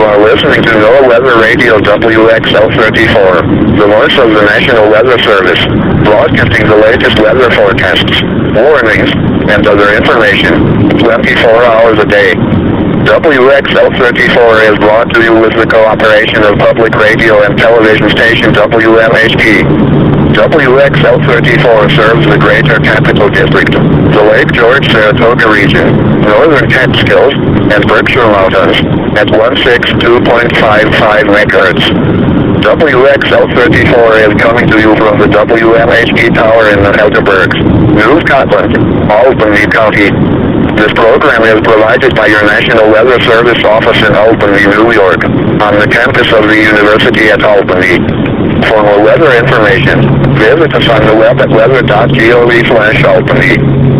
are listening to NOAA Weather Radio WXL-34, the voice of the National Weather Service, broadcasting the latest weather forecasts, warnings, and other information, 24 hours a day. WXL-34 is brought to you with the cooperation of public radio and television station WMHP. WXL-34 serves the Greater Capital District, the Lake George-Saratoga region, Northern Catskills, and Berkshire Mountains, at 162.55 MHz. WXL-34 is coming to you from the WMHP Tower in the Helderberg, New Scotland, Albany County. This program is provided by your National Weather Service office in Albany, New York, on the campus of the University at Albany. For more weather information, visit us on the web at weather.gov/Albany.